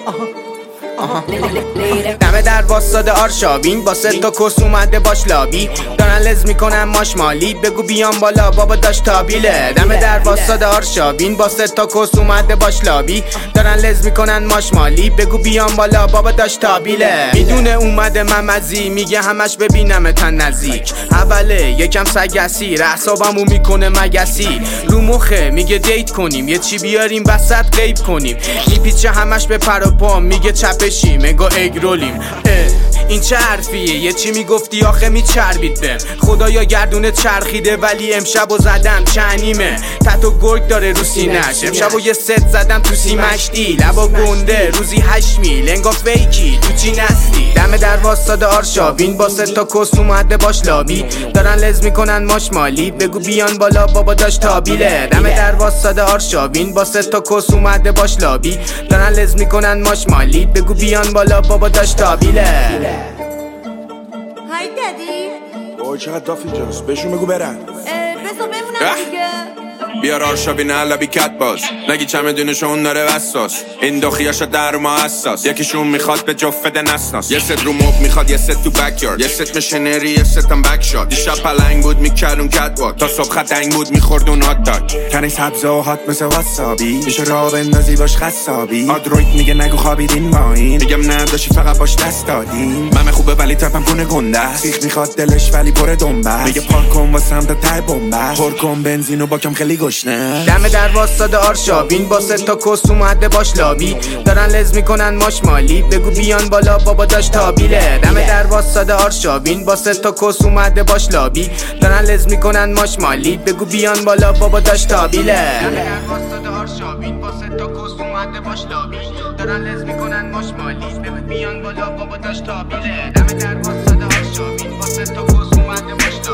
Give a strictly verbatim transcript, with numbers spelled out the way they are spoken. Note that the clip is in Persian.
دمه در واسطه آرشاوین با سه تا کس اومده باش لابی دارن لز میکنن ماشمالی بگو بیان بالا بابا داشت تابیله دمه در واسطه آرشاوین با سه تا کس اومده باش لابی دارن لز میکنن ماشمالی بگو بیان بالا بابا داشت تابیله میدونه اومده ممزی میگه همش ببینم تن نزدیک اوله یکم سگسی رحسابمو میکنه مگسی رو مخه میگه دیت کنیم یه چی بیاریم وسط غیب کنیم میپیچه همش به پر و پا میگه چپشیم مگا اگرولیم این چه حرفیه یه چی میگفتی آخه میچربید بهم خدایا گردونه چرخیده ولی امشب و زدم چنیمه تتو گرگ داره رو سینش امشب و یه ست زدم تو سیمش دی لبا گنده روزی هشت میل انگا فیکی تو چی نستی دم در واسطه آرشاوین با سه تا کس اومده باش لابی دارن لز میکنن ماشمالی بگو بیان بالا بابا داشت تابیله دم در واسطه آرشاوین با سه تا کس اومده باش لابی دارن لز میکنن ماشمالی بگو بیان بالا بابا داشت تابیله های دادی اوه چقدر داف اینجاست بهشون بگو برن بذار بمونم دیگه بیار آرشاوین علبی کت باز نگی چمدونشون داره وساس این دخیاشا در ما حساس یکیشون میخواد به جفت نسناس یه ست رو موب میخواد یه ست تو بکیارد یه ست مشنری یه ست هم بک شاد دیشب پلنگ بود میکردون کت واک تا صبح خدنگ بود میخوردون هات داک کنی سبزه و هات مثل واسابی میشه را بندازی باش خصابی آدروید میگه نگو خوابیدین ما این میگم نداشی فقط باش دست دادیم ممه خوبه ولی تپم کنه گنده سیخ میخواد دلش ولی پر دنبه میگه پارک کن واسم تا ته بمبه پر کن بنزینو با کم خیلی گشنه دم در واسطه آرشاوین با سه تا کس اومده باش لابی دارن لز میکنن ماشمالی بگو بیان بالا بابا داشت تابیله دم در واسطه آرشاوین با سه تا کس اومده باش لابی دارن لز میکنن ماشمالی بگو بیان بالا بابا داشت تابیله دم در واسطه آرشاوین با سه تا کس اومده باش لابی دارن لز میکنن ماشمالی بگو بیان بالا بابا داشت تابیله دم در واسطه آرشاوین با سه تا کس اومده باش